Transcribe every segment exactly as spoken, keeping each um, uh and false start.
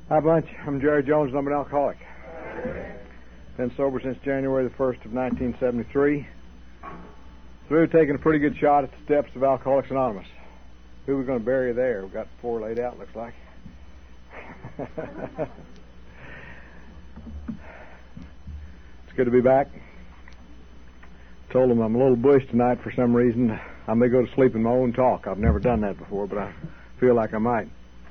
Hi, bunch. I'm Jerry Jones, and I'm an alcoholic. Been sober since January the first of nineteen seventy-three. Through taking a pretty good shot at the steps of Alcoholics Anonymous. Who are we going to bury there? We've got four laid out, looks like. It's good to be back. Told them I'm a little bush tonight for some reason. I may go to sleep in my own talk. I've never done that before, but I feel like I might.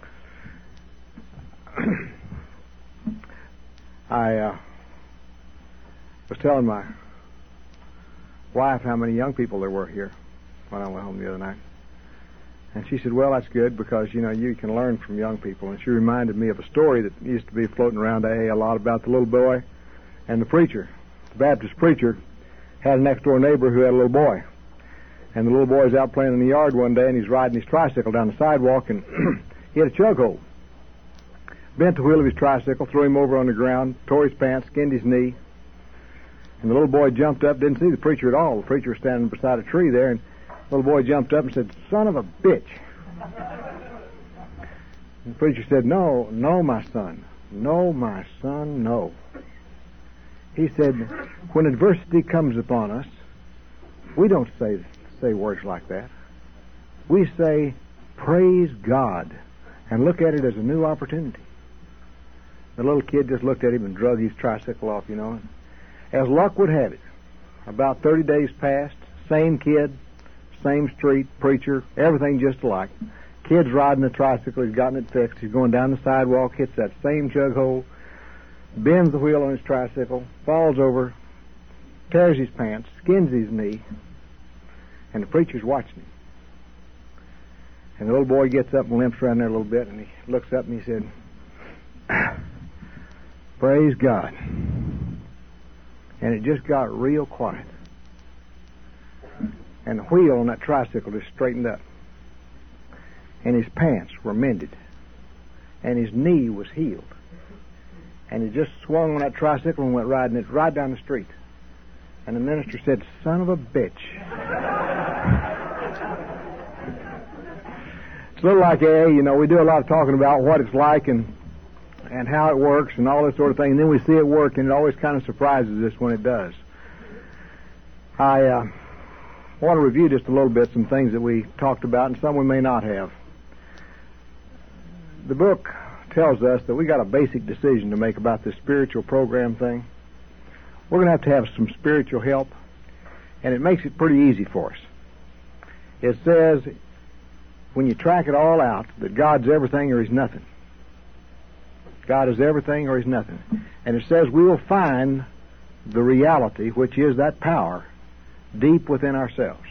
I uh, was telling my wife how many young people there were here when I went home the other night. And she said, well, that's good because, you know, you can learn from young people. And she reminded me of a story that used to be floating around A A a lot about the little boy and the preacher. The Baptist preacher had a next-door neighbor who had a little boy. And the little boy was out playing in the yard one day, and he's riding his tricycle down the sidewalk, and he had a chug hole. Bent the wheel of his tricycle, threw him over on the ground, tore his pants, skinned his knee. And the little boy jumped up, didn't see the preacher at all. The preacher was standing beside a tree there, and the little boy jumped up and said, son of a bitch. And the preacher said, no, no, my son. No, my son, no. He said, when adversity comes upon us, we don't say say words like that. We say, praise God, and look at it as a new opportunity. The little kid just looked at him and drug his tricycle off, you know. As luck would have it, about thirty days passed, same kid, same street, preacher, everything just alike. Kid's riding the tricycle, he's gotten it fixed, he's going down the sidewalk, hits that same chug hole, bends the wheel on his tricycle, falls over, tears his pants, skins his knee, and the preacher's watching him. And the little boy gets up and limps around there a little bit, and he looks up and he said, praise God. And it just got real quiet. And the wheel on that tricycle just straightened up. And his pants were mended. And his knee was healed. And he just swung on that tricycle and went riding it right down the street. And the minister said, son of a bitch. It's a little like A A, you know, we do a lot of talking about what it's like and and how it works and all this sort of thing, and then we see it work, and it always kind of surprises us when it does. I uh, want to review just a little bit some things that we talked about and some we may not have. The book tells us that we got a basic decision to make about this spiritual program thing. We're going to have to have some spiritual help, and it makes it pretty easy for us. It says, when you track it all out, that God's everything or He's nothing. God is everything or He's nothing. And it says we will find the reality, which is that power, deep within ourselves.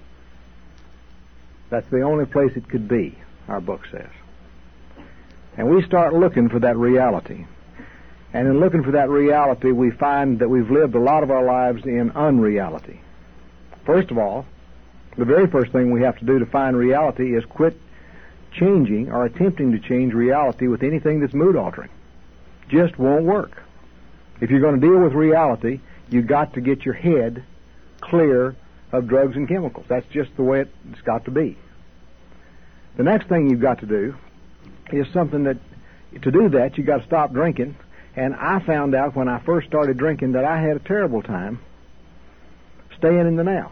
That's the only place it could be, our book says. And we start looking for that reality. And in looking for that reality, we find that we've lived a lot of our lives in unreality. First of all, the very first thing we have to do to find reality is quit changing or attempting to change reality with anything that's mood altering. Just won't work. If you're going to deal with reality, you've got to get your head clear of drugs and chemicals. That's just the way it's got to be. The next thing you've got to do is something that, to do that, you've got to stop drinking. And I found out when I first started drinking that I had a terrible time staying in the now.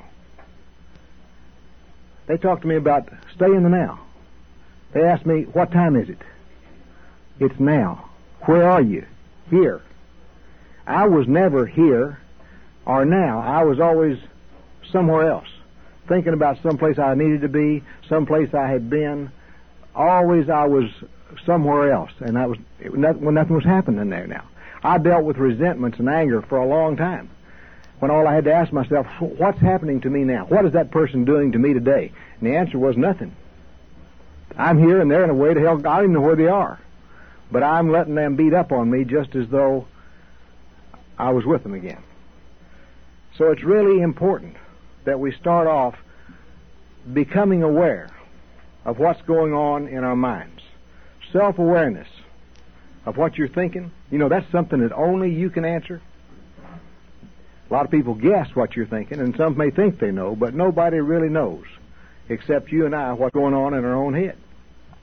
They talked to me about stay in the now. They asked me, what time is it? It's now. Where are you? Here. I was never here or now. I was always somewhere else, thinking about someplace I needed to be, someplace I had been. Always I was somewhere else, and that was it, not, when nothing was happening there now. I dealt with resentments and anger for a long time, when all I had to ask myself, what's happening to me now? What is that person doing to me today? And the answer was nothing. I'm here and they're in a way to hell, I don't even know where they are. But I'm letting them beat up on me just as though I was with them again. So it's really important that we start off becoming aware of what's going on in our minds. Self-awareness of what you're thinking. You know, that's something that only you can answer. A lot of people guess what you're thinking, and some may think they know, but nobody really knows, except you and I, what's going on in our own head.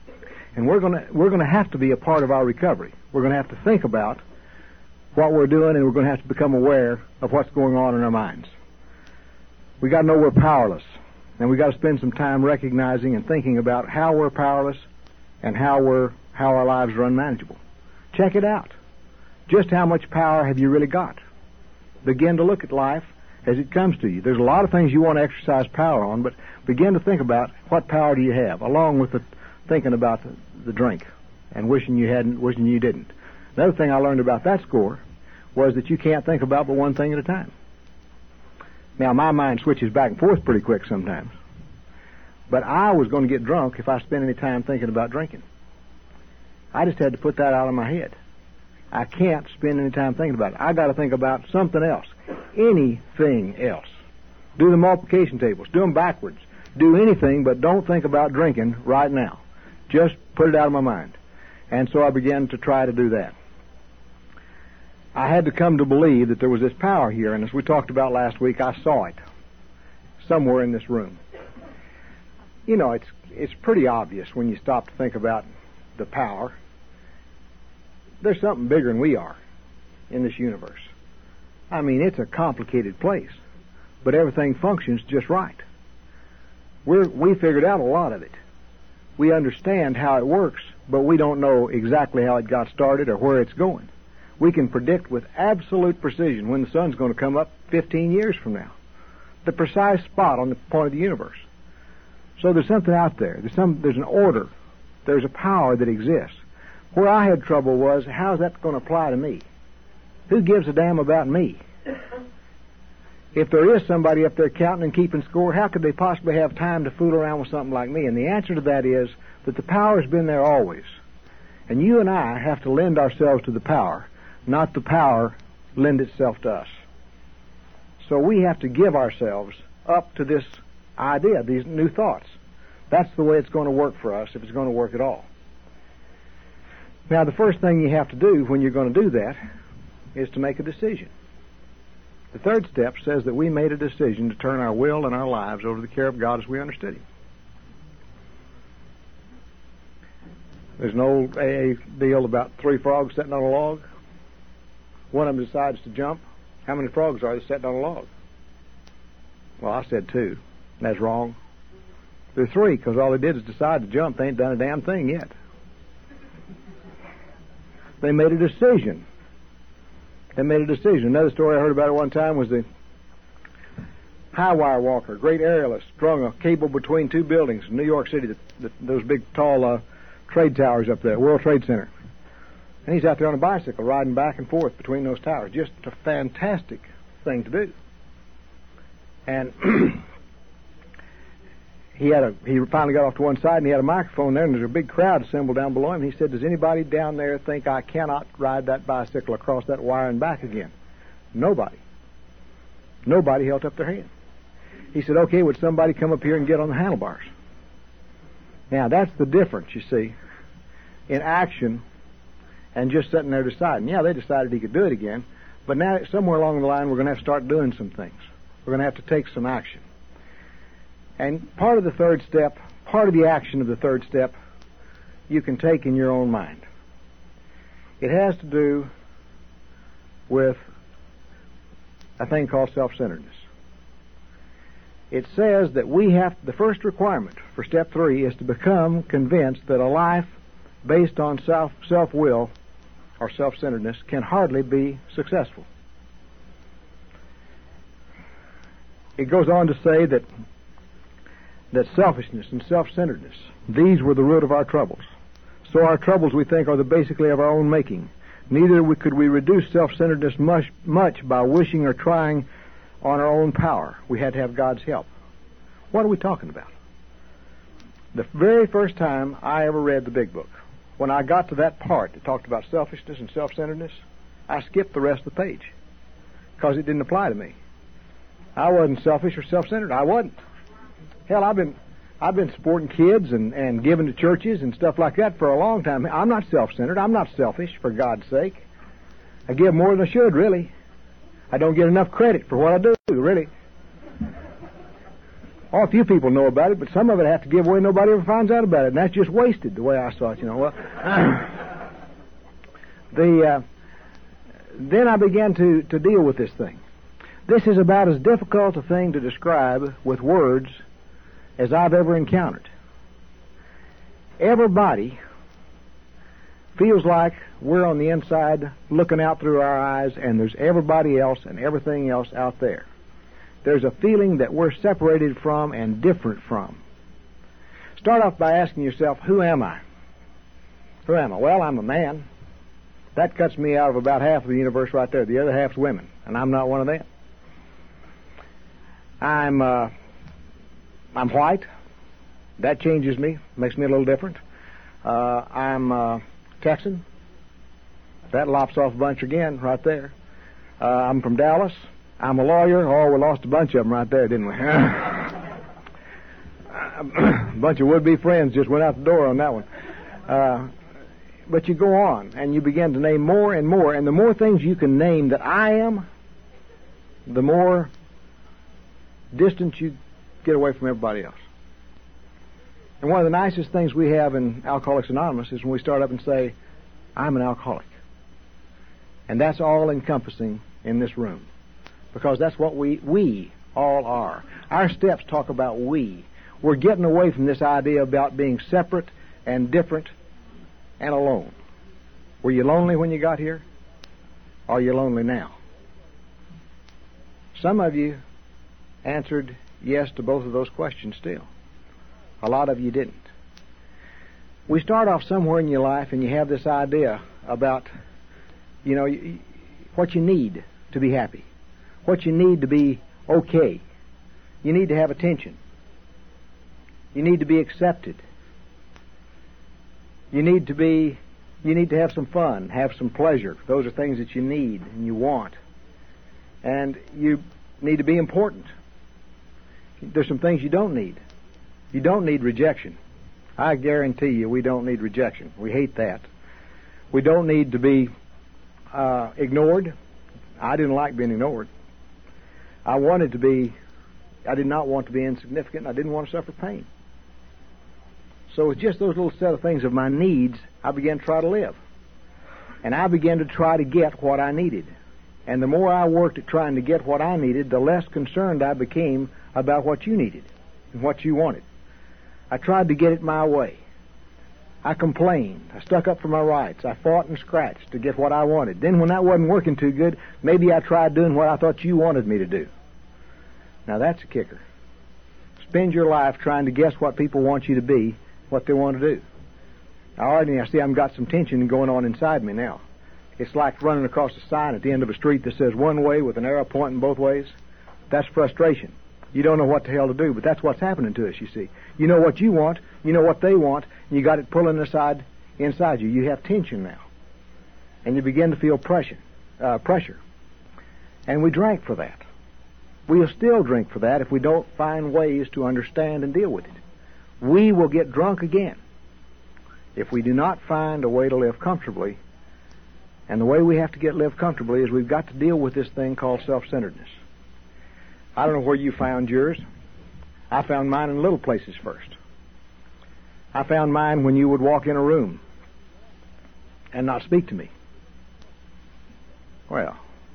And we're going to we're going to have to be a part of our recovery. We're going to have to think about what we're doing, and we're going to have to become aware of what's going on in our minds. We got to know we're powerless, and we got to spend some time recognizing and thinking about how we're powerless and how we're how our lives are unmanageable. Check it out. Just how much power have you really got? Begin to look at life as it comes to you. There's a lot of things you want to exercise power on, but begin to think about what power do you have, along with the thinking about the, the drink and wishing you hadn't, wishing you didn't. Another thing I learned about that score was that you can't think about but one thing at a time. Now, my mind switches back and forth pretty quick sometimes, but I was going to get drunk if I spent any time thinking about drinking. I just had to put that out of my head. I can't spend any time thinking about it. I got to think about something else, anything else. Do the multiplication tables, do them backwards, do anything, but don't think about drinking right now. Just put it out of my mind. And so I began to try to do that. I had to come to believe that there was this power here, and as we talked about last week, I saw it somewhere in this room. You know, it's it's pretty obvious when you stop to think about the power. There's something bigger than we are in this universe. I mean, it's a complicated place, but everything functions just right. We're, we figured out a lot of it. We understand how it works, but we don't know exactly how it got started or where it's going. We can predict with absolute precision when the sun's going to come up fifteen years from now. The precise spot on the point of the universe. So there's something out there. There's some. There's an order. There's a power that exists. Where I had trouble was, how's that going to apply to me? Who gives a damn about me? If there is somebody up there counting and keeping score, how could they possibly have time to fool around with something like me? And the answer to that is that the power's been there always. And you and I have to lend ourselves to the power, not the power lend itself to us. So we have to give ourselves up to this idea, these new thoughts. That's the way it's going to work for us, if it's going to work at all. Now, the first thing you have to do when you're going to do that is to make a decision. The third step says that we made a decision to turn our will and our lives over to the care of God as we understood Him. There's an old A A deal about three frogs sitting on a log. One of them decides to jump. How many frogs are there sitting on a log? Well, I said two. That's wrong. There are three, because all they did is decide to jump. They ain't done a damn thing yet. They made a decision. They made a decision. Another story I heard about at one time was the high wire walker, great aerialist, strung a cable between two buildings in New York City, the, the, those big, tall uh, trade towers up there, World Trade Center. And he's out there on a bicycle riding back and forth between those towers. Just a fantastic thing to do. And he had a he finally got off to one side, and he had a microphone there, and there's a big crowd assembled down below him. And he said, "Does anybody down there think I cannot ride that bicycle across that wire and back again?" Nobody. Nobody held up their hand. He said, "Okay, would somebody come up here and get on the handlebars?" Now, that's the difference, you see, in action and just sitting there deciding. Yeah, they decided he could do it again, but now somewhere along the line we're going to have to start doing some things. We're going to have to take some action. And part of the third step, part of the action of the third step, you can take in your own mind. It has to do with a thing called self-centeredness. It says that we have, the first requirement for step three is to become convinced that a life based on self, self-will or self-centeredness can hardly be successful. It goes on to say that that selfishness and self-centeredness, these were the root of our troubles. So our troubles, we think, are the basically of our own making. Neither we, could we reduce self-centeredness much, much by wishing or trying on our own power. We had to have God's help. What are we talking about? The very first time I ever read the Big Book, when I got to that part that talked about selfishness and self-centeredness, I skipped the rest of the page because it didn't apply to me. I wasn't selfish or self-centered. I wasn't. Hell, I've been I've been supporting kids and, and giving to churches and stuff like that for a long time. I'm not self-centered. I'm not selfish, for God's sake. I give more than I should, really. I don't get enough credit for what I do, really. Oh, a few people know about it, but some of it have to give away. Nobody ever finds out about it, and that's just wasted, the way I saw it. You know, well, the uh, then I began to to deal with this thing. This is about as difficult a thing to describe with words as I've ever encountered. Everybody feels like we're on the inside looking out through our eyes, and there's everybody else and everything else out there. There's a feeling that we're separated from and different from. Start off by asking yourself, who am I? Who am I? Well, I'm a man. That cuts me out of about half of the universe right there. The other half's women, and I'm not one of them. I'm uh, I'm white. That changes me, makes me a little different. Uh, I'm uh, Texan. That lops off a bunch again right there. Uh, I'm from Dallas. I'm a lawyer. Oh, we lost a bunch of them right there, didn't we? A bunch of would-be friends just went out the door on that one. Uh, but you go on, and you begin to name more and more, and the more things you can name that I am, the more distance you get away from everybody else. And one of the nicest things we have in Alcoholics Anonymous is when we start up and say, I'm an alcoholic. And that's all encompassing in this room. Because that's what we, we all are. Our steps talk about we. We're getting away from this idea about being separate and different and alone. Were you lonely when you got here? Are you lonely now? Some of you answered yes to both of those questions still. A lot of you didn't. We start off somewhere in your life and you have this idea about, you know, what you need to be happy, what you need to be okay. You need to have attention. You need to be accepted. You need to be, you need to have some fun, have some pleasure. Those are things that you need and you want. And you need to be important. There's some things you don't need. You don't need rejection. I guarantee you we don't need rejection. We hate that. We don't need to be uh, ignored. I didn't like being ignored. I wanted to be, I did not want to be insignificant. I didn't want to suffer pain. So with just those little set of things of my needs, I began to try to live. And I began to try to get what I needed. And the more I worked at trying to get what I needed, the less concerned I became about what you needed and what you wanted. I tried to get it my way. I complained. I stuck up for my rights. I fought and scratched to get what I wanted. Then when that wasn't working too good, maybe I tried doing what I thought you wanted me to do. Now that's a kicker. Spend your life trying to guess what people want you to be, what they want to do. I already I see I've got some tension going on inside me now. It's like running across a sign at the end of a street that says one way with an arrow pointing both ways. That's frustration. You don't know what the hell to do, but that's what's happening to us, you see. You know what you want, you know what they want, and you got it pulling aside inside you. You have tension now. And you begin to feel pressure. Uh, pressure. And we drank for that. We'll still drink for that if we don't find ways to understand and deal with it. We will get drunk again if we do not find a way to live comfortably. And the way we have to get live comfortably is we've got to deal with this thing called self-centeredness. I don't know where you found yours. I found mine in little places first. I found mine when you would walk in a room and not speak to me. Well,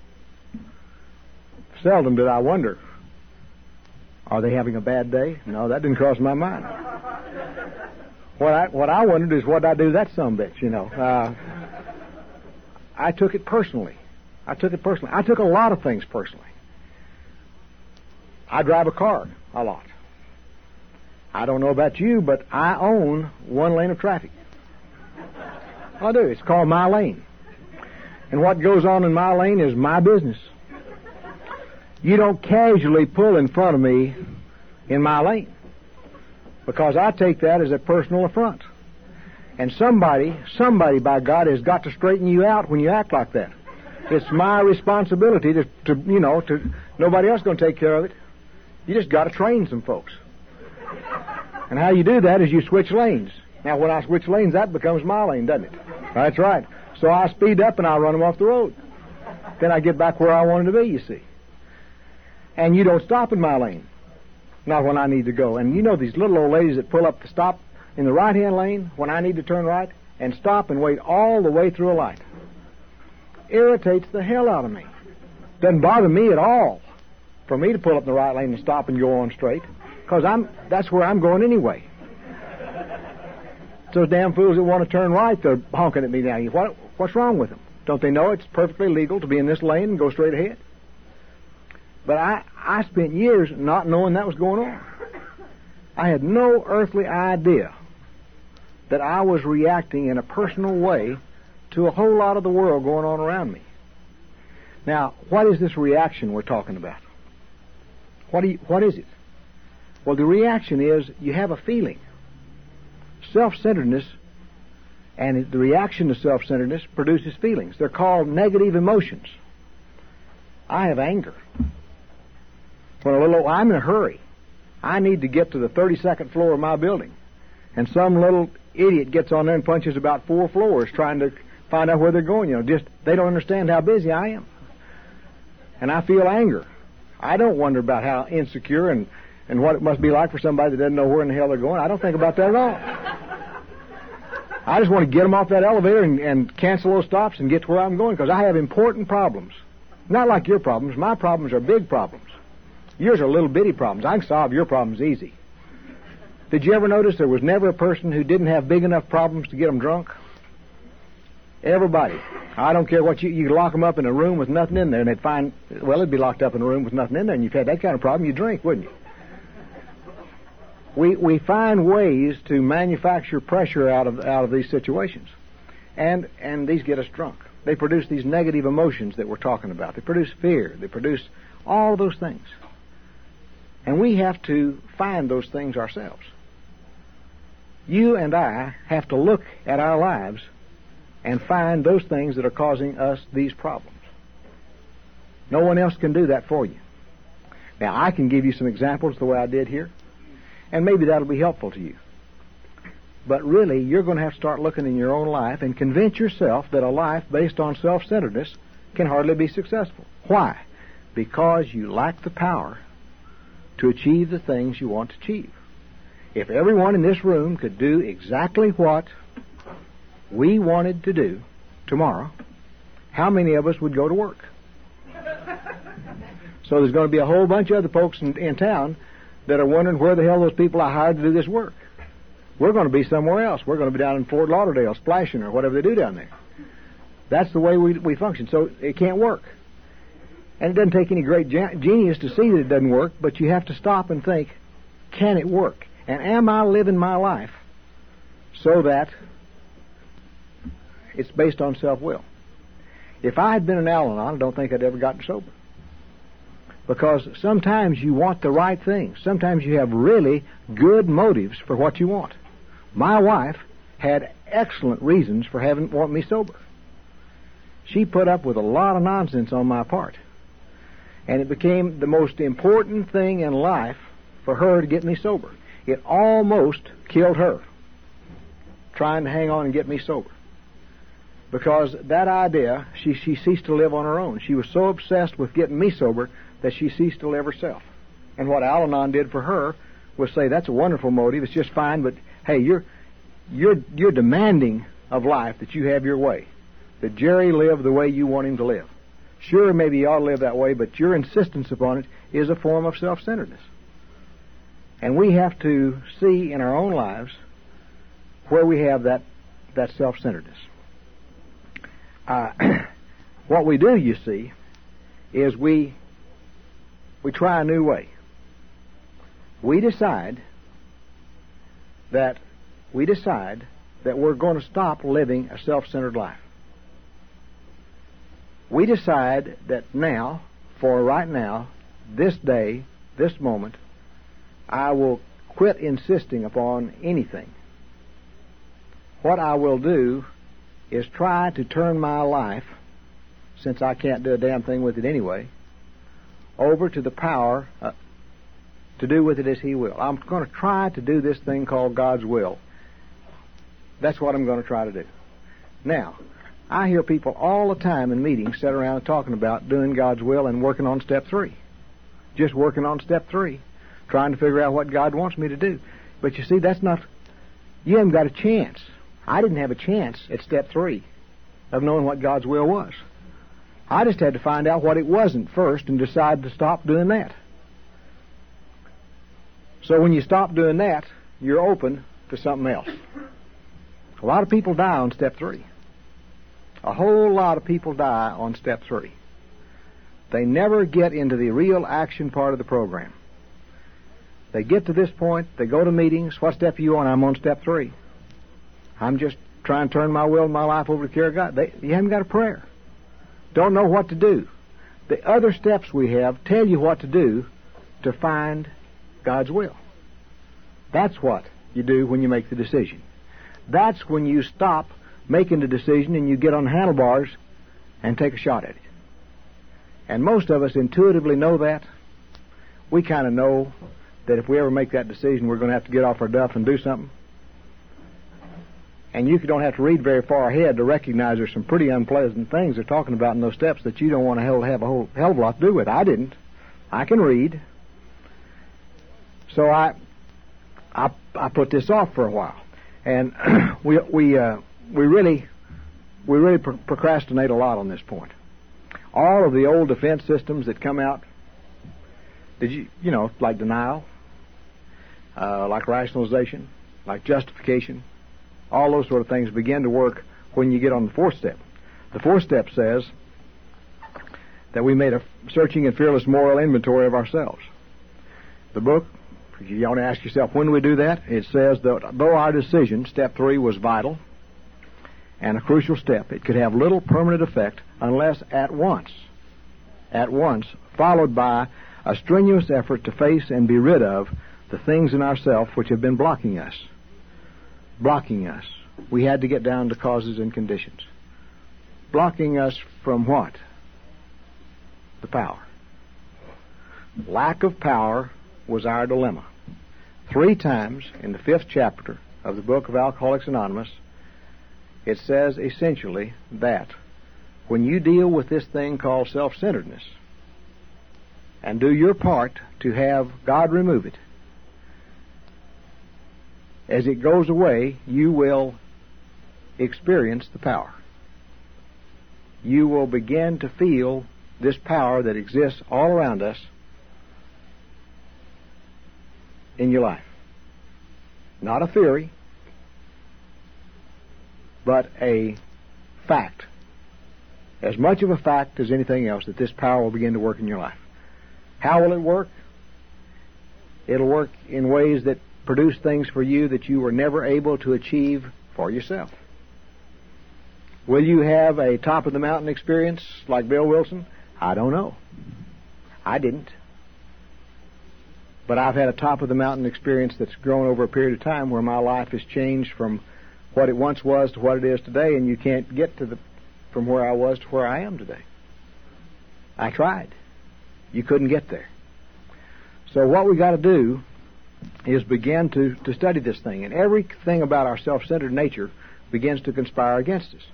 seldom did I wonder, are they having a bad day? No, that didn't cross my mind. What I what I wondered is what I do that sumbitch, you know. Uh, I took it personally. I took it personally. I took a lot of things personally. I drive a car a lot. I don't know about you, but I own one lane of traffic. I do. It's called my lane. And what goes on in my lane is my business. You don't casually pull in front of me in my lane, because I take that as a personal affront. And somebody, somebody, by God, has got to straighten you out when you act like that. It's my responsibility to, to you know, to nobody else is going to take care of it. You just got to train some folks. And how you do that is you switch lanes. Now, when I switch lanes, that becomes my lane, doesn't it? That's right. So I speed up and I run them off the road. Then I get back where I wanted to be, you see. And you don't stop in my lane. not when I need to go. And you know these little old ladies that pull up to stop in the right-hand lane when I need to turn right and stop and wait all the way through a light. Irritates the hell out of me. Doesn't bother me at all for me to pull up in the right lane and stop and go on straight, because I'm that's where I'm going anyway. Those damn fools that want to turn right, they're honking at me now. What, what's wrong with them? Don't they know it's perfectly legal to be in this lane and go straight ahead? But I, I spent years not knowing that was going on. I had no earthly idea that I was reacting in a personal way to a whole lot of the world going on around me. Now, what is this reaction we're talking about? What do you, what is it? Well, the reaction is you have a feeling. Self-centeredness and the reaction to self-centeredness produces feelings. They're called negative emotions. I have anger. When a little, I'm in a hurry. I need to get to the thirty-second floor of my building. And some little idiot gets on there and punches about four floors trying to find out where they're going. You know, just, they don't understand how busy I am. And I feel anger. I don't wonder about how insecure and, and what it must be like for somebody that doesn't know where in the hell they're going. I don't think about that at all. I just want to get them off that elevator and, and cancel those stops and get to where I'm going, because I have important problems. Not like your problems. My problems are big problems. Yours are little bitty problems. I can solve your problems easy. Did you ever notice there was never a person who didn't have big enough problems to get them drunk? Everybody. I don't care what you, you lock them up in a room with nothing in there, and they'd find, well, it'd be locked up in a room with nothing in there, and you've had that kind of problem, you drink, wouldn't you? We we find ways to manufacture pressure out of out of these situations, and and these get us drunk. They produce these negative emotions that we're talking about. They produce fear. They produce all those things, and we have to find those things ourselves. You and I have to look at our lives and find those things that are causing us these problems. No one else can do that for you. Now, I can give you some examples the way I did here, and maybe that'll be helpful to you. But really, you're going to have to start looking in your own life and convince yourself that a life based on self-centeredness can hardly be successful. Why? Because you lack the power to achieve the things you want to achieve. If everyone in this room could do exactly what we wanted to do tomorrow, how many of us would go to work? So there's going to be a whole bunch of other folks in, in town that are wondering where the hell those people I hired to do this work. We're going to be somewhere else. We're going to be down in Fort Lauderdale splashing or whatever they do down there. That's the way we, we function. So it can't work. And it doesn't take any great genius to see that it doesn't work, but you have to stop and think, can it work? And am I living my life so that it's based on self-will? If I had been an Al-Anon, I don't think I'd ever gotten sober. Because sometimes you want the right things. Sometimes you have really good motives for what you want. My wife had excellent reasons for having wanting me sober. She put up with a lot of nonsense on my part. And it became the most important thing in life for her to get me sober. It almost killed her, trying to hang on and get me sober. Because that idea, she, she ceased to live on her own. She was so obsessed with getting me sober that she ceased to live herself. And what Al-Anon did for her was say, that's a wonderful motive, it's just fine, but hey, you're you're you're demanding of life that you have your way, that Jerry live the way you want him to live. Sure, maybe you ought to live that way, but your insistence upon it is a form of self-centeredness. And we have to see in our own lives where we have that that self-centeredness. Uh, what we do, you see, is we we try a new way. We decide that we decide that we're going to stop living a self-centered life. We decide that now, for right now, this day, this moment, I will quit insisting upon anything. What I will do is try to turn my life, since I can't do a damn thing with it anyway, over to the power uh, to do with it as He will. I'm going to try to do this thing called God's will. That's what I'm going to try to do. Now, I hear people all the time in meetings sit around talking about doing God's will and working on step three. Just working on step three. trying to figure out what God wants me to do. But you see, that's not, you haven't got a chance. I didn't have a chance at step three of knowing what God's will was. I just had to find out what it wasn't first and decide to stop doing that. So when you stop doing that, you're open to something else. A lot of people die on step three. A whole lot of people die on step three. They never get into the real action part of the program. They get to this point, they go to meetings. What step are you on? I'm on step three. I'm just trying to turn my will and my life over to the care of God. They, you haven't got a prayer. Don't know what to do. The other steps we have tell you what to do to find God's will. That's what you do when you make the decision. That's when you stop making the decision and you get on the handlebars and take a shot at it. And most of us intuitively know that. We kind of know that if we ever make that decision, we're going to have to get off our duff and do something. And you don't have to read very far ahead to recognize there's some pretty unpleasant things they're talking about in those steps that you don't want to have a whole hell of a lot to do with. I didn't. I can read. So I, I, I put this off for a while, and we we uh, we really we really pro- procrastinate a lot on this point. All of the old defense systems that come out, did you you know like denial, uh, like rationalization, like justification. All those sort of things begin to work when you get on the fourth step. The fourth step says that we made a searching and fearless moral inventory of ourselves. The book, you want to ask yourself, when do we do that? It says that though our decision, step three, was vital and a crucial step, it could have little permanent effect unless at once, at once, followed by a strenuous effort to face and be rid of the things in ourselves which have been blocking us. Blocking us. We had to get down to causes and conditions. Blocking us from what? The power. Lack of power was our dilemma. Three times in the fifth chapter of the book of Alcoholics Anonymous, it says essentially that when you deal with this thing called self-centeredness and do your part to have God remove it, as it goes away, you will experience the power. You will begin to feel this power that exists all around us in your life. Not a theory, but a fact. As much of a fact as anything else that this power will begin to work in your life. How will it work? It'll work in ways that produce things for you that you were never able to achieve for yourself. Will you have a top-of-the-mountain experience like Bill Wilson? I don't know. I didn't. But I've had a top-of-the-mountain experience that's grown over a period of time where my life has changed from what it once was to what it is today, and you can't get to the from where I was to where I am today. I tried. You couldn't get there. So what we got to do is begin to, to study this thing. And everything about our self-centered nature begins to conspire against us.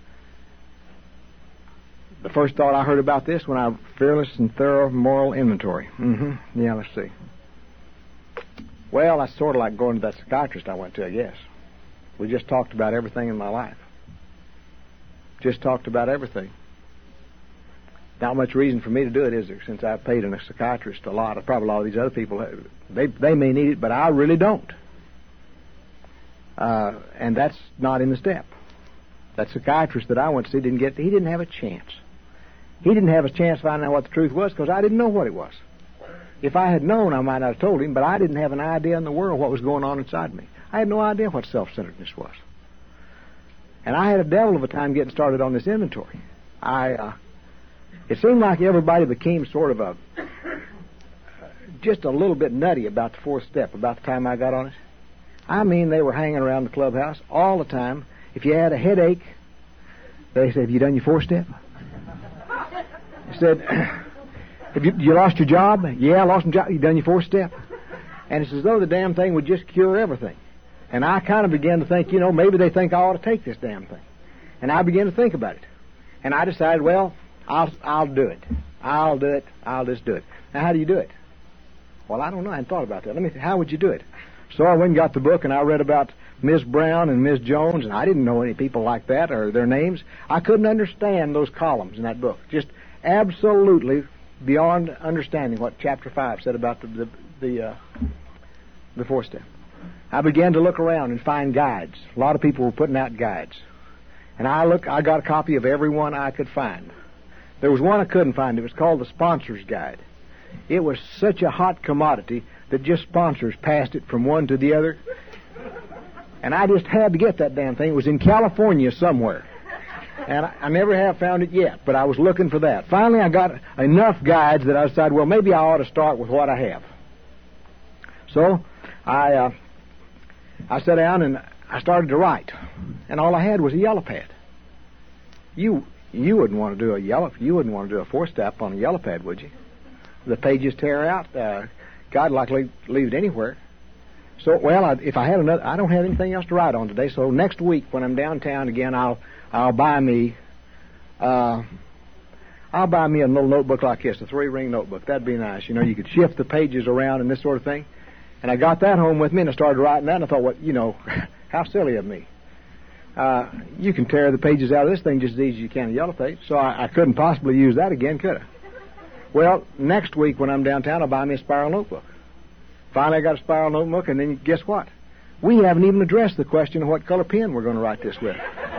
The first thought I heard about this when I fearless and thorough moral inventory. Mm-hmm. Yeah, let's see. Well, that's sort of like going to that psychiatrist I went to, I guess. We just talked about everything in my life. Just talked about everything. Not much reason for me to do it, is there? Since I've paid a psychiatrist a lot. Probably a lot of these other people, they they may need it, but I really don't. Uh, and that's not in the step. That psychiatrist that I went to see didn't get. He didn't have a chance. He didn't have a chance finding out what the truth was because I didn't know what it was. If I had known, I might not have told him, but I didn't have an idea in the world what was going on inside me. I had no idea what self-centeredness was. And I had a devil of a time getting started on this inventory. I. Uh, It seemed like everybody became sort of a, just a little bit nutty about the fourth step about the time I got on it. I mean, they were hanging around the clubhouse all the time. If you had a headache, they said, have you done your fourth step? They said, have you, you lost your job? Yeah, I lost my job. You done your fourth step? And it's as though the damn thing would just cure everything. And I kind of began to think, you know, maybe they think I ought to take this damn thing. And I began to think about it. And I decided, well, I'll I'll do it. I'll do it. I'll just do it. Now, how do you do it? Well, I don't know. I hadn't thought about that. Let me. How would you do it? So I went and got the book, and I read about Miss Brown and Miss Jones, and I didn't know any people like that or their names. I couldn't understand those columns in that book. Just absolutely beyond understanding what chapter five said about the the the, uh, the fourth step. I began to look around and find guides. A lot of people were putting out guides, and I look. I got a copy of every one I could find. There was one I couldn't find. It was called the Sponsor's Guide. It was such a hot commodity that just sponsors passed it from one to the other. And I just had to get that damn thing. It was in California somewhere. And I, I never have found it yet, but I was looking for that. Finally, I got enough guides that I decided, well, maybe I ought to start with what I have. So I uh, I sat down and I started to write. And all I had was a yellow pad. You you wouldn't want to do a yellow, you wouldn't want to do a four-step on a yellow pad, would you? The pages tear out. Uh, God likely leave it anywhere. So, well, I, if I had another, I don't have anything else to write on today. So next week when I'm downtown again, I'll I'll buy me uh, I'll buy me a little notebook like this, a three-ring notebook. That'd be nice. You know, you could shift the pages around and this sort of thing. And I got that home with me, and I started writing that, and I thought, what, you know, how silly of me. Uh, you can tear the pages out of this thing just as easy as you can a yellow page. So I, I couldn't possibly use that again, could I? Well, next week when I'm downtown, I'll buy me a spiral notebook. Finally, I got a spiral notebook, and then guess what? We haven't even addressed the question of what color pen we're going to write this with.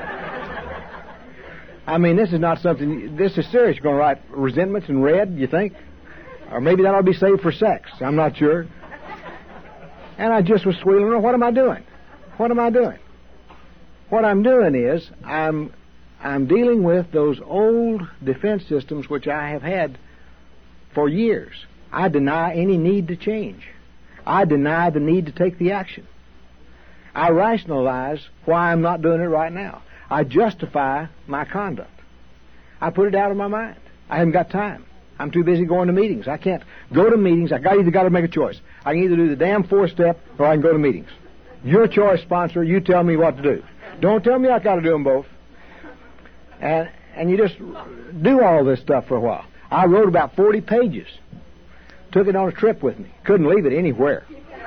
I mean, this is not something, this is serious. You're going to write resentments in red, you think? Or maybe that'll be saved for sex. I'm not sure. And I just was squealing, what am I doing? What am I doing? What I'm doing is, I'm, I'm dealing with those old defense systems which I have had for years. I deny any need to change. I deny the need to take the action. I rationalize why I'm not doing it right now. I justify my conduct. I put it out of my mind. I haven't got time. I'm too busy going to meetings. I can't go to meetings. I got either got to make a choice. I can either do the damn four-step or I can go to meetings. Your choice, sponsor. You tell me what to do. Don't tell me I've got to do them both. And and you just do all this stuff for a while. I wrote about forty pages. Took it on a trip with me. Couldn't leave it anywhere.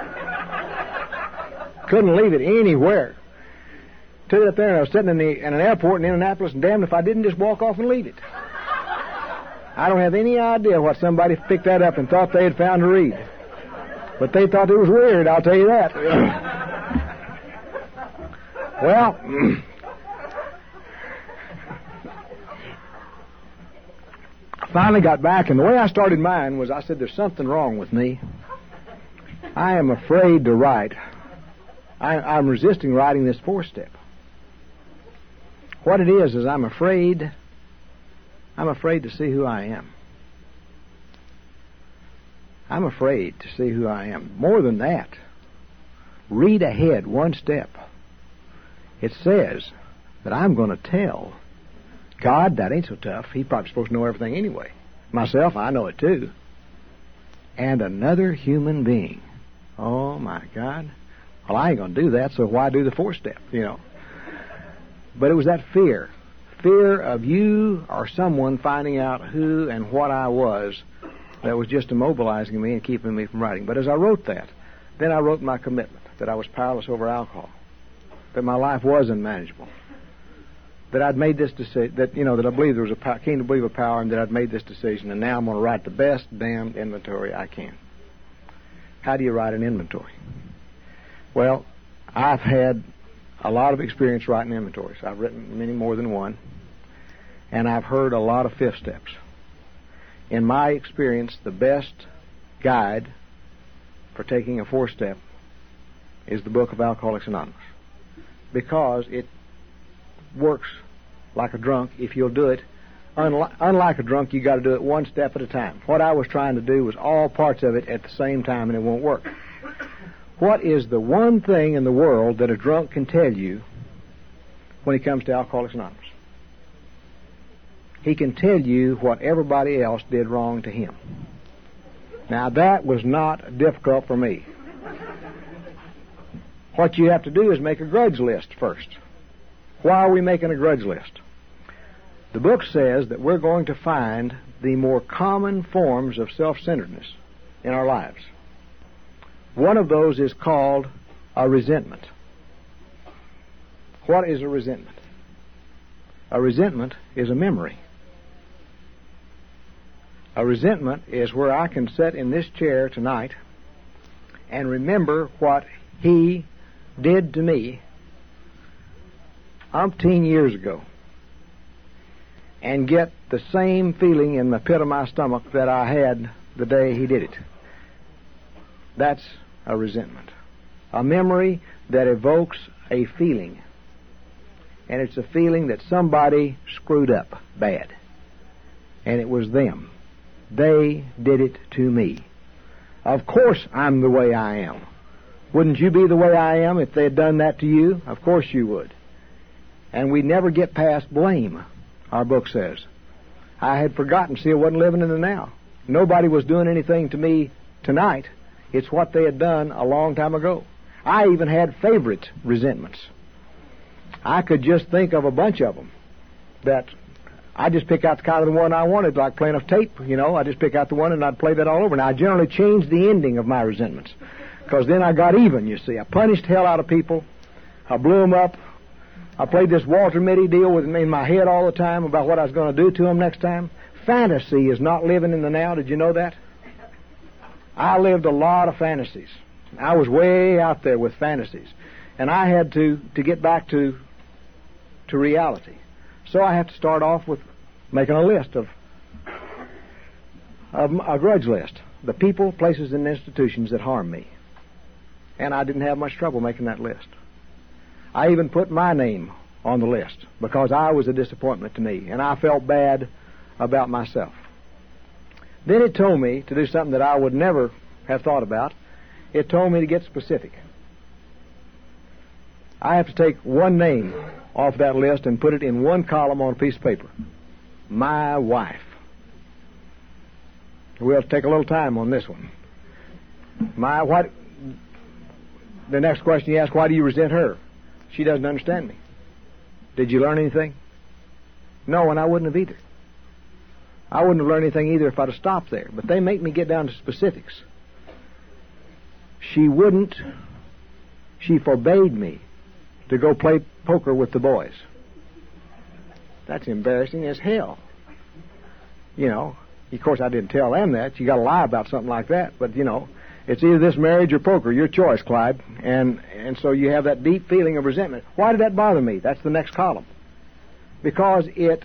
Couldn't leave it anywhere. Took it up there, and I was sitting in, the, in an airport in Indianapolis, and damned if I didn't just walk off and leave it. I don't have any idea what somebody picked that up and thought they had found to read. But they thought it was weird, I'll tell you that. Well, I finally got back, and the way I started mine was I said, there's something wrong with me. I am afraid to write. I, I'm resisting writing this four-step. What it is is I'm afraid, I'm afraid to see who I am. I'm afraid to see who I am. More than that, read ahead one step. It says that I'm going to tell God, that ain't so tough. He's probably supposed to know everything anyway. Myself, I know it too. And another human being. Oh, my God. Well, I ain't going to do that, so why do the four-step, you know? But it was that fear. Fear of you or someone finding out who and what I was that was just immobilizing me and keeping me from writing. But as I wrote that, then I wrote my commitment that I was powerless over alcohol, that my life was unmanageable, that I'd made this decision, that, you know, that I believed there was a power, came to believe a power, and that I'd made this decision, and now I'm going to write the best damned inventory I can. How do you write an inventory? Well, I've had a lot of experience writing inventories. I've written many more than one, and I've heard a lot of fifth steps. In my experience, the best guide for taking a four-step is the book of Alcoholics Anonymous, because it works like a drunk if you'll do it. Unlike, unlike a drunk, you got to do it one step at a time. What I was trying to do was all parts of it at the same time, and it won't work. What is the one thing in the world that a drunk can tell you when he comes to Alcoholics Anonymous? He can tell you what everybody else did wrong to him. Now, that was not difficult for me. What you have to do is make a grudge list first. Why are we making a grudge list? The book says that we're going to find the more common forms of self-centeredness in our lives. One of those is called a resentment. What is a resentment? A resentment is a memory. A resentment is where I can sit in this chair tonight and remember what he did to me umpteen years ago and get the same feeling in the pit of my stomach that I had the day he did it. That's a resentment. A memory that evokes a feeling. And it's a feeling that somebody screwed up bad. And it was them. They did it to me. Of course I'm the way I am. Wouldn't you be the way I am if they had done that to you? Of course you would. And we never get past blame, our book says. I had forgotten, see, I wasn't living in the now. Nobody was doing anything to me tonight. It's what they had done a long time ago. I even had favorite resentments. I could just think of a bunch of them that I just pick out the kind of the one I wanted, like playing a tape, you know. I just pick out the one and I'd play that all over. Now, I generally changed the ending of my resentments because then I got even, you see. I punished hell out of people. I blew them up. I played this Walter Mitty deal with me in my head all the time about what I was going to do to them next time. Fantasy is not living in the now. Did you know that? I lived a lot of fantasies. I was way out there with fantasies. And I had to, to get back to, to reality. So I have to start off with making a list of, of a grudge list. The people, places, and institutions that harm me. And I didn't have much trouble making that list. I even put my name on the list because I was a disappointment to me, and I felt bad about myself. Then it told me to do something that I would never have thought about. It told me to get specific. I have to take one name off that list and put it in one column on a piece of paper. My wife. We'll take a little time on this one. My what? The next question you ask, why do you resent her? She doesn't understand me. Did you learn anything? No, and I wouldn't have either. I wouldn't have learned anything either if I'd have stopped there. But they make me get down to specifics. She wouldn't, she forbade me to go play poker with the boys. That's embarrassing as hell. You know, of course I didn't tell them that. You got to lie about something like that. But, you know, it's either this marriage or poker. Your choice, Clyde. And and so you have that deep feeling of resentment. Why did that bother me? That's the next column. Because it,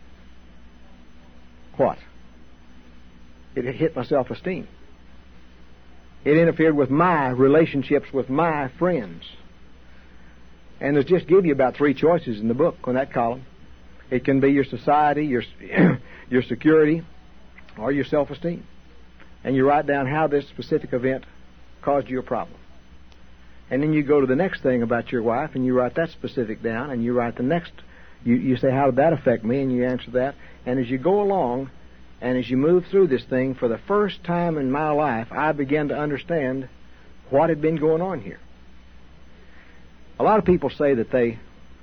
what? It hit my self-esteem. It interfered with my relationships with my friends. And there's just give you about three choices in the book on that column. It can be your society, your your security, or your self-esteem. And you write down how this specific event caused you a problem. And then you go to the next thing about your wife, and you write that specific down, and you write the next, you, you say, how did that affect me? And you answer that. And as you go along, and as you move through this thing, for the first time in my life, I began to understand what had been going on here. A lot of people say that they,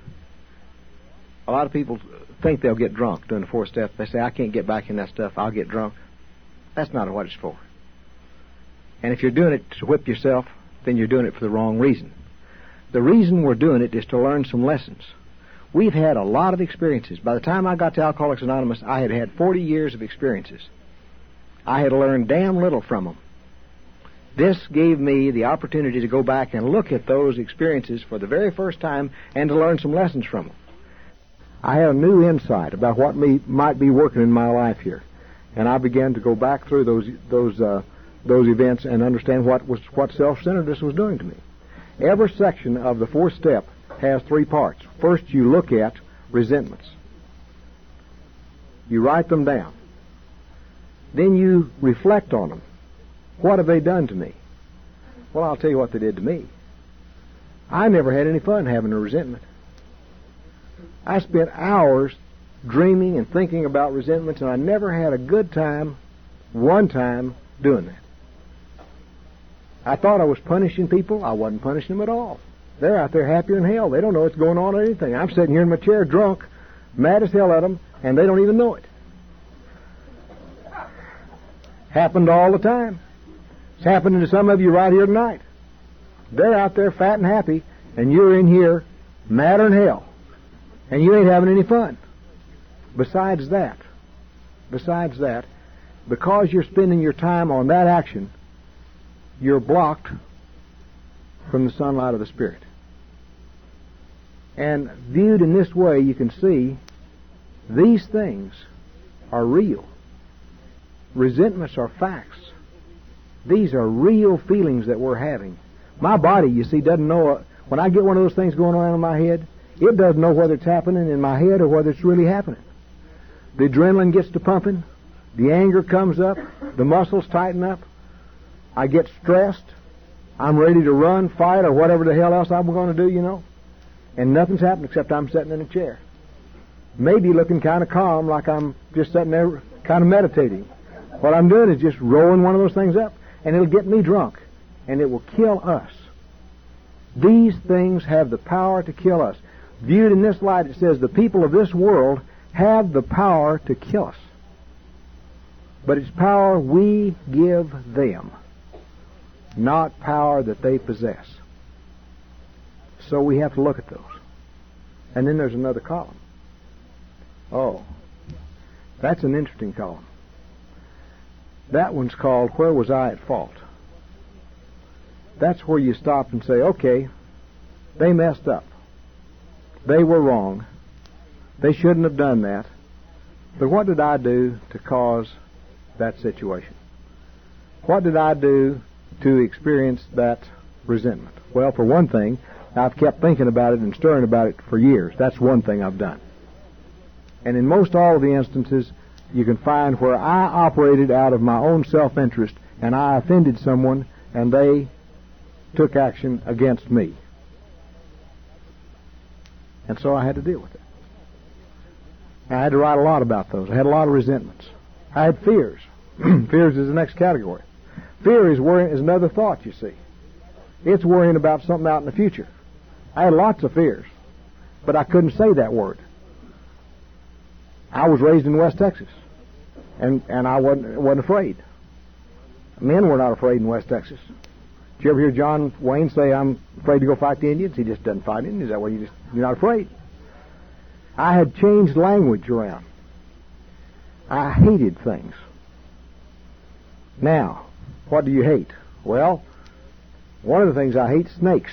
a lot of people think they'll get drunk doing the fourth step. They say, I can't get back in that stuff, I'll get drunk. That's not what it's for. And if you're doing it to whip yourself, then you're doing it for the wrong reason. The reason we're doing it is to learn some lessons. We've had a lot of experiences. By the time I got to Alcoholics Anonymous, I had had forty years of experiences. I had learned damn little from them. This gave me the opportunity to go back and look at those experiences for the very first time and to learn some lessons from them. I had a new insight about what me, might be working in my life here. And I began to go back through those those uh, those events and understand what was what self-centeredness was doing to me. Every section of the fourth step has three parts. First, you look at resentments. You write them down. Then you reflect on them. What have they done to me? Well, I'll tell you what they did to me. I never had any fun having a resentment. I spent hours dreaming and thinking about resentments, and I never had a good time, one time, doing that. I thought I was punishing people. I wasn't punishing them at all. They're out there happier than hell. They don't know what's going on or anything. I'm sitting here in my chair drunk, mad as hell at them, and they don't even know it. Happened all the time. It's happening to some of you right here tonight. They're out there fat and happy, and you're in here madder than hell, and you ain't having any fun. Besides that, besides that, because you're spending your time on that action, you're blocked from the sunlight of the Spirit. And viewed in this way, you can see these things are real. Resentments are facts. These are real feelings that we're having. My body, you see, doesn't know. When I get one of those things going on in my head, it doesn't know whether it's happening in my head or whether it's really happening. The adrenaline gets to pumping. The anger comes up. The muscles tighten up. I get stressed. I'm ready to run, fight, or whatever the hell else I'm going to do, you know. And nothing's happened except I'm sitting in a chair. Maybe looking kind of calm, like I'm just sitting there kind of meditating. What I'm doing is just rolling one of those things up, and it'll get me drunk, and it will kill us. These things have the power to kill us. Viewed in this light, it says the people of this world have the power to kill us. But it's power we give them, not power that they possess. So we have to look at those. And then there's another column. Oh, that's an interesting column. That one's called, Where Was I at Fault? That's where you stop and say, okay, they messed up. They were wrong. They shouldn't have done that. But what did I do to cause that situation? What did I do to experience that resentment? Well, for one thing, I've kept thinking about it and stirring about it for years. That's one thing I've done. And in most all of the instances, you can find where I operated out of my own self-interest and I offended someone and they took action against me. And so I had to deal with it. I had to write a lot about those. I had a lot of resentments. I had fears. Fears is the next category. Fear is worrying, is another thought, you see. It's worrying about something out in the future. I had lots of fears, but I couldn't say that word. I was raised in West Texas, and, and I wasn't, wasn't afraid. Men were not afraid in West Texas. Did you ever hear John Wayne say, I'm afraid to go fight the Indians? He just doesn't fight Indians. Is that why you just, you're not afraid? I had changed language around. I hated things. Now, what do you hate? Well, one of the things I hate is snakes.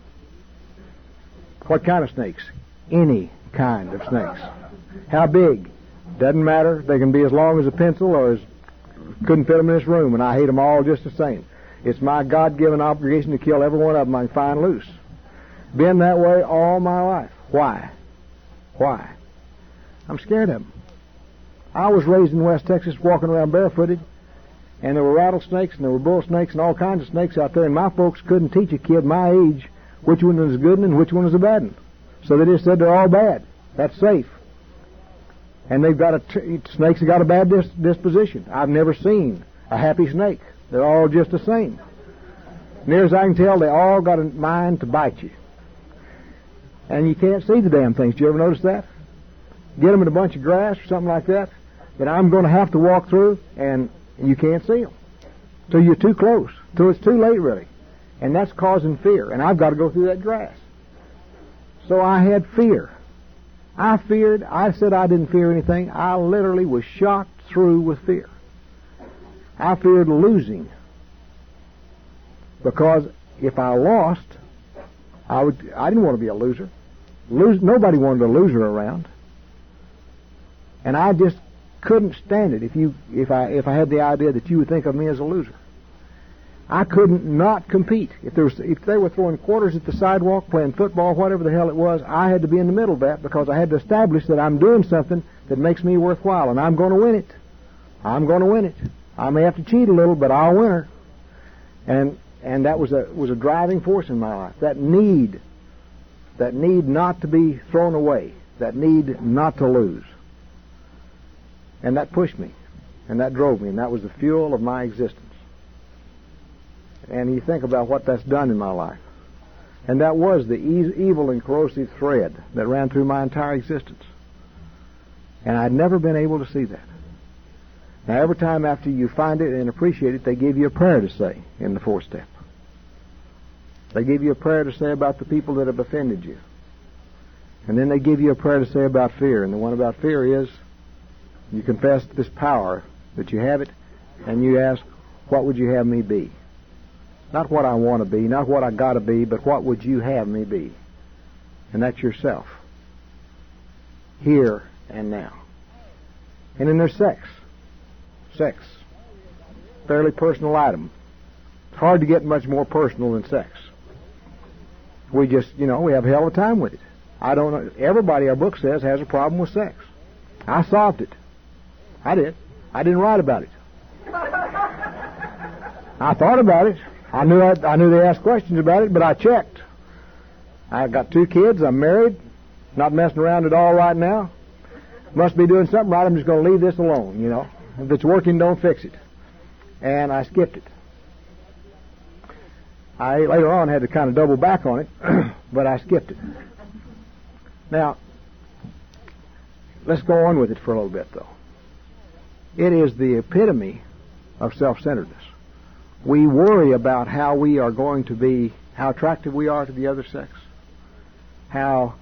What kind of snakes? Any kind of snakes. How big? Doesn't matter. They can be as long as a pencil or as couldn't fit them in this room, and I hate them all just the same. It's my God-given obligation to kill every one of them I can find loose. Been that way all my life. Why? Why? I'm scared of them. I was raised in West Texas walking around barefooted, and there were rattlesnakes and there were bull snakes and all kinds of snakes out there, and my folks couldn't teach a kid my age which one was a good one and which one was a bad one. So they just said they're all bad. That's safe. And they've got a t- snakes have got a bad dis- disposition. I've never seen a happy snake. They're all just the same. Near as I can tell, they all got a mind to bite you. And you can't see the damn things. Did you ever notice that? Get them in a bunch of grass or something like that that I'm going to have to walk through, and you can't see them till you're too close, till it's too late, really. And that's causing fear, and I've got to go through that grass. So I had fear. I feared. I said I didn't fear anything. I literally was shot through with fear. I feared losing, because if I lost, I would. I didn't want to be a loser. Lose. Nobody wanted a loser around, and I just couldn't stand it. If you, if I, if I had the idea that you would think of me as a loser, I couldn't not compete. If there was, if they were throwing quarters at the sidewalk, playing football, whatever the hell it was, I had to be in the middle of that because I had to establish that I'm doing something that makes me worthwhile, and I'm going to win it. I'm going to win it. I may have to cheat a little, but I'll win her. And and that was a was a driving force in my life. That need, that need not to be thrown away, that need not to lose. And that pushed me, and that drove me, and that was the fuel of my existence. And you think about what that's done in my life. And that was the e- evil and corrosive thread that ran through my entire existence. And I'd never been able to see that. Now, every time after you find it and appreciate it, they give you a prayer to say in the fourth step. They give you a prayer to say about the people that have offended you. And then they give you a prayer to say about fear. And the one about fear is you confess this power, that you have it, and you ask, what would you have me be? Not what I want to be, not what I got to be, but what would you have me be? And that's yourself. Here and now. And then there's sex. Sex. Fairly personal item. It's hard to get much more personal than sex. We just, you know, we have a hell of a time with it. I don't know. Everybody, our book says, has a problem with sex. I solved it. I did. I didn't write about it. I thought about it. I knew I, I knew they asked questions about it, but I checked. I got two kids. I'm married. Not messing around at all right now. Must be doing something right. I'm just going to leave this alone, you know. If it's working, don't fix it. And I skipped it. I later on had to kind of double back on it, but I skipped it. Now, let's go on with it for a little bit, though. It is the epitome of self-centeredness. We worry about how we are going to be, how attractive we are to the other sex, how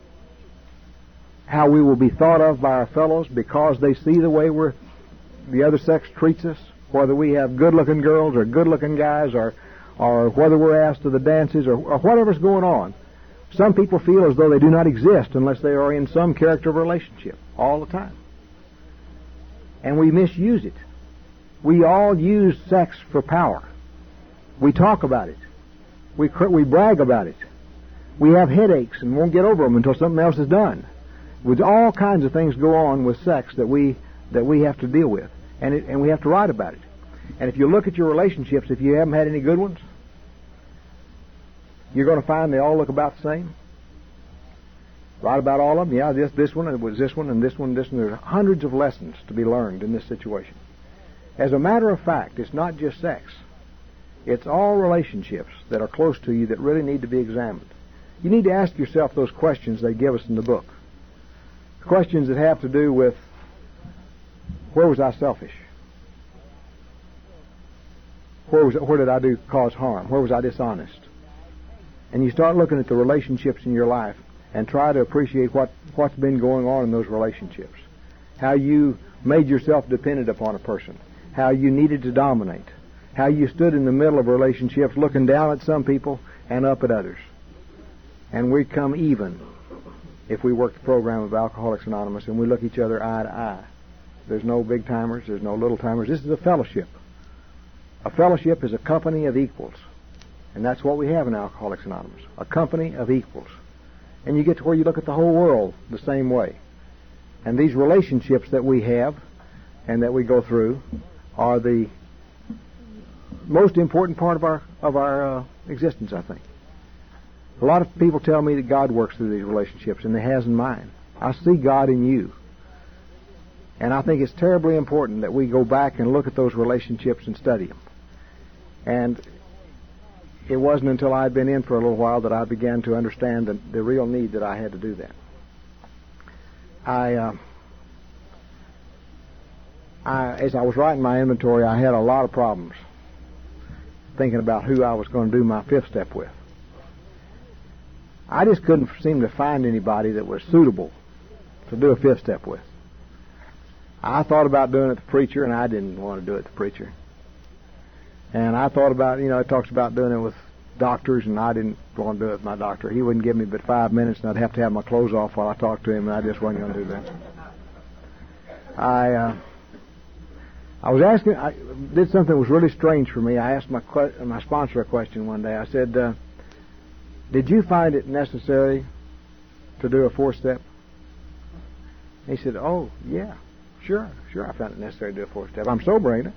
how we will be thought of by our fellows because they see the way we're, the other sex treats us, whether we have good-looking girls or good-looking guys, or or whether we're asked to the dances, or, or whatever's going on. Some people feel as though they do not exist unless they are in some character of relationship all the time. And we misuse it. We all use sex for power. We talk about it. We we brag about it. We have headaches and won't get over them until something else is done. With all kinds of things go on with sex that we that we have to deal with, and it, and we have to write about it. And if you look at your relationships, if you haven't had any good ones, you're going to find they all look about the same. Write about all of them. Yeah, this this one, it was this one, and this one, this one. There's hundreds of lessons to be learned in this situation. As a matter of fact, it's not just sex. It's all relationships that are close to you that really need to be examined. You need to ask yourself those questions they give us in the book. Questions that have to do with, where was I selfish? Where was where did I do cause harm? Where was I dishonest? And you start looking at the relationships in your life and try to appreciate what, what's been going on in those relationships. How you made yourself dependent upon a person. How you needed to dominate. How you stood in the middle of relationships looking down at some people and up at others. And we come even if we work the program of Alcoholics Anonymous and we look each other eye to eye. There's no big timers, there's no little timers. This is a fellowship. A fellowship is a company of equals. And that's what we have in Alcoholics Anonymous. A company of equals. And you get to where you look at the whole world the same way. And these relationships that we have and that we go through are the most important part of our of our uh, existence, I think. A lot of people tell me that God works through these relationships, and He has in mine. I see God in you. And I think it's terribly important that we go back and look at those relationships and study them. And it wasn't until I'd been in for a little while that I began to understand the, the real need that I had to do that. I, uh, I, as I was writing my inventory, I had a lot of problems thinking about who I was going to do my fifth step with. I just couldn't seem to find anybody that was suitable to do a fifth step with. I thought about doing it the preacher, and I didn't want to do it the preacher. And I thought about, you know, it talks about doing it with doctors, and I didn't want to do it with my doctor. He wouldn't give me but five minutes, and I'd have to have my clothes off while I talked to him, and I just wasn't going to do that. I uh, I was asking, I did something that was really strange for me. I asked my que- my sponsor a question one day. I said, uh, did you find it necessary to do a fourth step? He said, oh, yeah, sure, sure I found it necessary to do a fourth step. I'm sober, ain't I?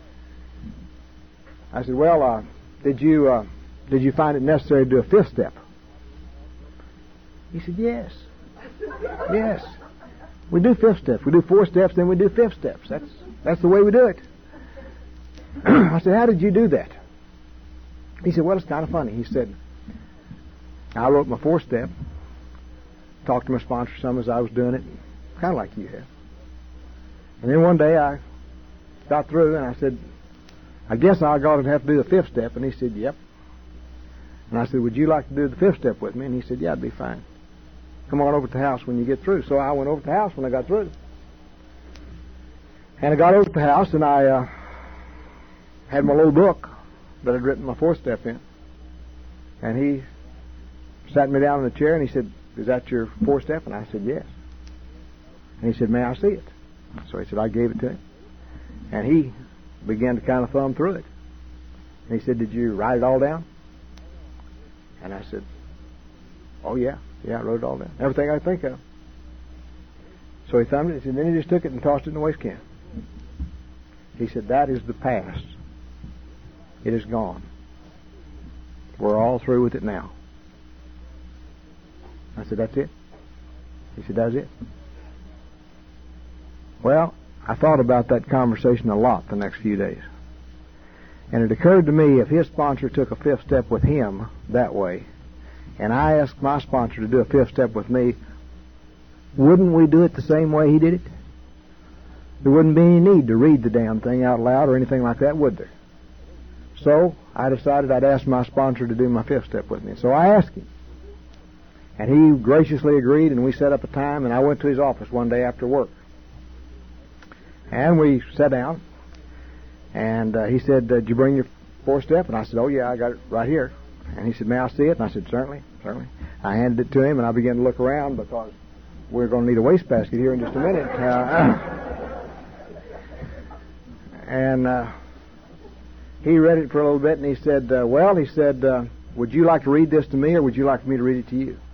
I said, well, uh, did you uh, did you find it necessary to do a fifth step? He said, yes, yes. We do fifth steps. We do four steps, then we do fifth steps. That's that's the way we do it. I said, how did you do that? He said, well, it's kind of funny. He said, I wrote my fourth step, talked to my sponsor some as I was doing it, kind of like you have. And then one day I got through, and I said, I guess I got to have to do the fifth step. And he said, yep. And I said, would you like to do the fifth step with me? And he said, yeah, it'd be fine. Come on over to the house when you get through. So I went over to the house when I got through. And I got over to the house, and I uh, had my little book that I'd written my fourth step in. And he sat me down in the chair, and he said, is that your fourth step? And I said, yes. And he said, may I see it? So he said, I gave it to him. And he began to kind of thumb through it. And he said, did you write it all down? And I said, oh, yeah. Yeah, I wrote it all down. Everything I think of. So he thumbed it, and then he just took it and tossed it in the waste can. He said, that is the past. It is gone. We're all through with it now. I said, that's it? He said, that's it. Well, I thought about that conversation a lot the next few days. And it occurred to me, if his sponsor took a fifth step with him that way, and I asked my sponsor to do a fifth step with me, wouldn't we do it the same way he did it? There wouldn't be any need to read the damn thing out loud or anything like that, would there? So I decided I'd ask my sponsor to do my fifth step with me. So I asked him. And he graciously agreed, and we set up a time, and I went to his office one day after work. And we sat down, and uh, he said, did you bring your fourth step? And I said, oh, yeah, I got it right here. And he said, may I see it? And I said, certainly, certainly. I handed it to him, and I began to look around because we're going to need a wastebasket here in just a minute. Uh, and uh, he read it for a little bit, and he said, uh, well, he said, uh, would you like to read this to me, or would you like me to read it to you?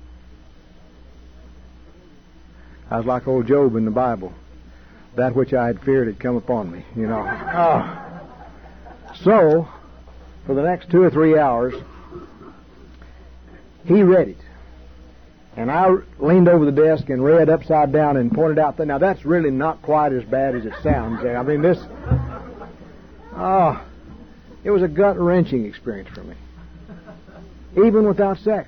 I was like old Job in the Bible. That which I had feared had come upon me, you know. Oh. So, for the next two or three hours, he read it. And I leaned over the desk and read upside down and pointed out that, now that's really not quite as bad as it sounds. I mean, this, oh, it was a gut-wrenching experience for me. Even without sex.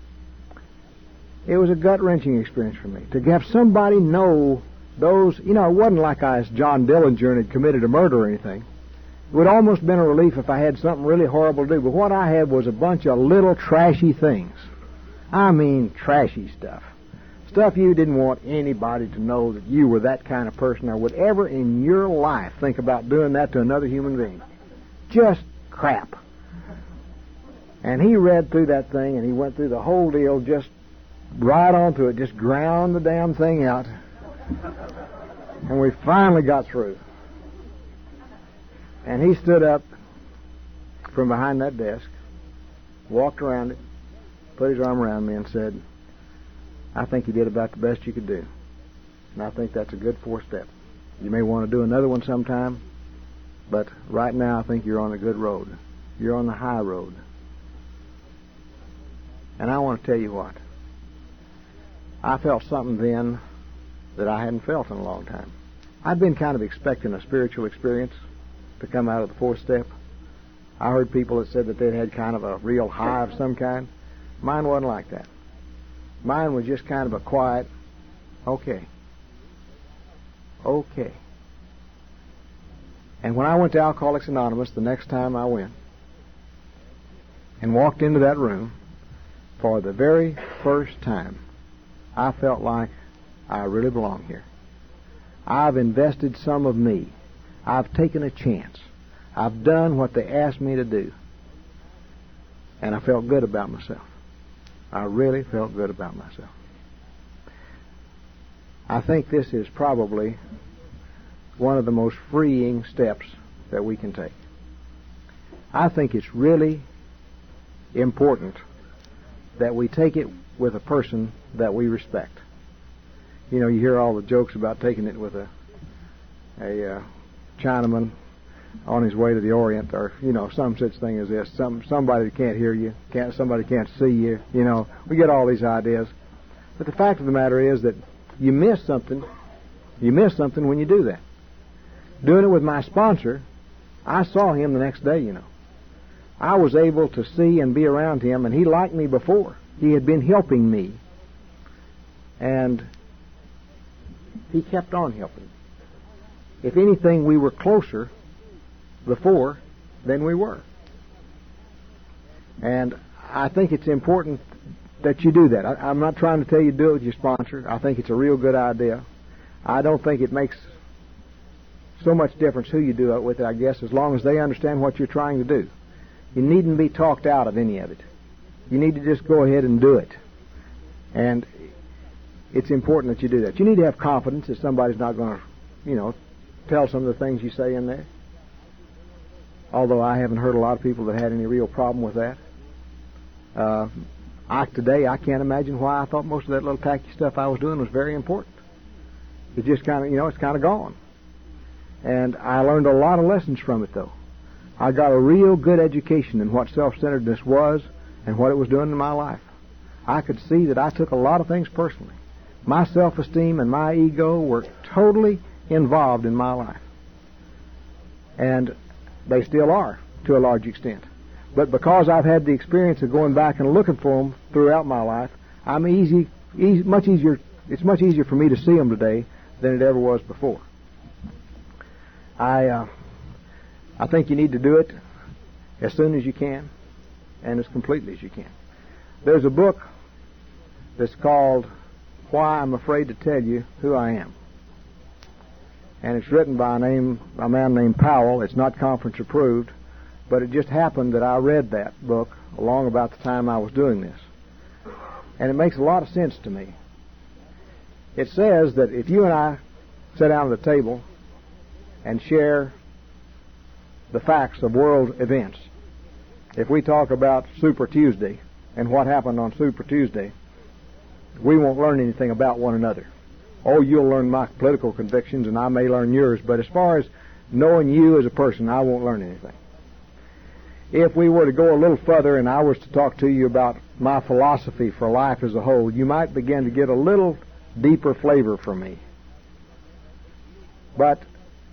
It was a gut-wrenching experience for me. To have somebody know those, you know, it wasn't like I was John Dillinger and had committed a murder or anything. It would almost been a relief if I had something really horrible to do. But what I had was a bunch of little trashy things. I mean, trashy stuff. Stuff you didn't want anybody to know that you were that kind of person or would ever in your life think about doing that to another human being. Just crap. And he read through that thing, and he went through the whole deal, just right on through it, just ground the damn thing out. And we finally got through. And he stood up from behind that desk, walked around it, put his arm around me and said, I think you did about the best you could do. And I think that's a good fourth step. You may want to do another one sometime, but right now I think you're on a good road. You're on the high road. And I want to tell you what. I felt something then that I hadn't felt in a long time. I'd been kind of expecting a spiritual experience to come out of the fourth step. I heard people that said that they'd had kind of a real high of some kind. Mine wasn't like that. Mine was just kind of a quiet, okay. Okay. And when I went to Alcoholics Anonymous the next time I went and walked into that room, for the very first time, I felt like I really belong here. I've invested some of me. I've taken a chance. I've done what they asked me to do. And I felt good about myself. I really felt good about myself. I think this is probably one of the most freeing steps that we can take. I think it's really important that we take it with a person that we respect. You know, you hear all the jokes about taking it with a a uh, Chinaman on his way to the Orient, or you know, some such thing as this. Some somebody that can't hear you, can't somebody can't see you. You know, we get all these ideas. But the fact of the matter is that you miss something. You miss something when you do that. Doing it with my sponsor, I saw him the next day. You know, I was able to see and be around him, and he liked me before. He had been helping me, and he kept on helping. if anything, we were closer before than we were. And I think it's important that you do that. I, I'm not trying to tell you to do it with your sponsor. I think it's a real good idea. I don't think it makes so much difference who you do it with, I guess, as long as they understand what you're trying to do. You needn't be talked out of any of it. You need to just go ahead and do it. And it's important that you do that. You need to have confidence that somebody's not going to, you know, tell some of the things you say in there. Although I haven't heard a lot of people that had any real problem with that. Uh, I, today, I can't imagine why I thought most of that little tacky stuff I was doing was very important. It's just kind of, you know, it's kind of gone. And I learned a lot of lessons from it, though. I got a real good education in what self-centeredness was and what it was doing in my life. I could see that I took a lot of things personally. My self-esteem and my ego were totally involved in my life. And they still are, to a large extent. But because I've had the experience of going back and looking for them throughout my life, I'm easy, easy much easier. It's much easier for me to see them today than it ever was before. I, uh, I think you need to do it as soon as you can and as completely as you can. There's a book that's called Why I'm Afraid to Tell You Who I Am. And it's written by a, name, a man named Powell. It's not conference approved, but it just happened that I read that book along about the time I was doing this. And it makes a lot of sense to me. It says that if you and I sit down at the table and share the facts of world events, if we talk about Super Tuesday and what happened on Super Tuesday, we won't learn anything about one another. Oh, you'll learn my political convictions and I may learn yours, but as far as knowing you as a person, I won't learn anything. If we were to go a little further and I was to talk to you about my philosophy for life as a whole, you might begin to get a little deeper flavor from me. But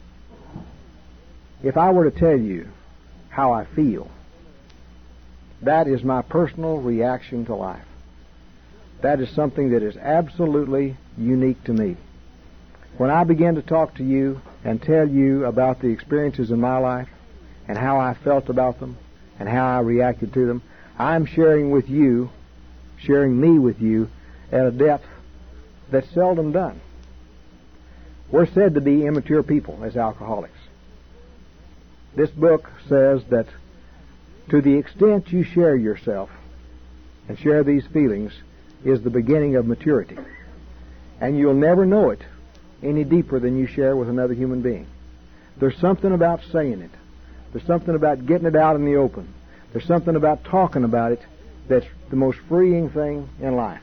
if I were to tell you how I feel, that is my personal reaction to life. That is something that is absolutely unique to me. When I begin to talk to you and tell you about the experiences in my life and how I felt about them and how I reacted to them, I'm sharing with you, sharing me with you at a depth that's seldom done. We're said to be immature people as alcoholics. This book says that to the extent you share yourself and share these feelings is the beginning of maturity. And you'll never know it any deeper than you share with another human being. There's something about saying it. There's something about getting it out in the open. There's something about talking about it that's the most freeing thing in life.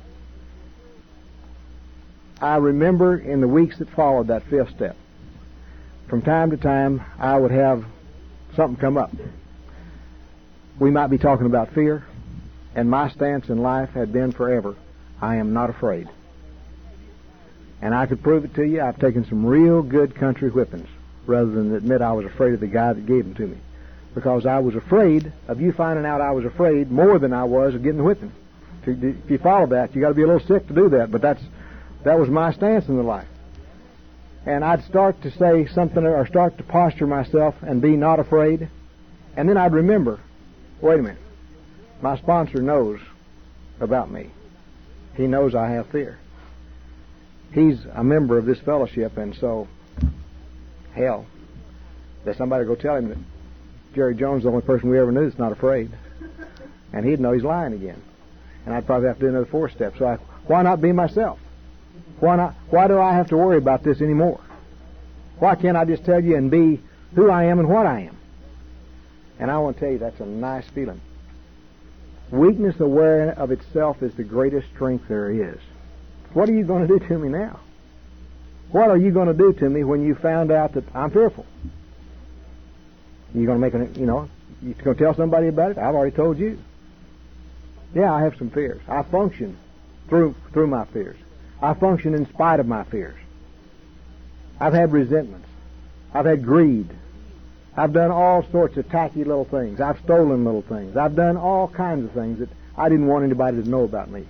I remember in the weeks that followed that fifth step, from time to time, I would have something come up. We might be talking about fear, and my stance in life had been forever, I am not afraid. And I could prove it to you. I've taken some real good country whippings rather than admit I was afraid of the guy that gave them to me. Because I was afraid of you finding out I was afraid more than I was of getting the whipping. If you follow that, you got to be a little sick to do that, but that's that was my stance in the life. And I'd start to say something or start to posture myself and be not afraid. And then I'd remember, wait a minute, my sponsor knows about me. He knows I have fear. He's a member of this fellowship, and so, hell, that somebody go tell him that Jerry Jones is the only person we ever knew that's not afraid. And he'd know he's lying again. And I'd probably have to do another four step. So I, why not be myself? Why not? Why do I have to worry about this anymore? Why can't I just tell you and be who I am and what I am? And I want to tell you, that's a nice feeling. Weakness aware of itself is the greatest strength there is. What are you going to do to me now? What are you going to do to me when you found out that I'm fearful? You're going to make a, you know, you're going to tell somebody about it? I've already told you. Yeah, I have some fears. I function through through my fears. I function in spite of my fears. I've had resentments. I've had greed. I've done all sorts of tacky little things. I've stolen little things. I've done all kinds of things that I didn't want anybody to know about me.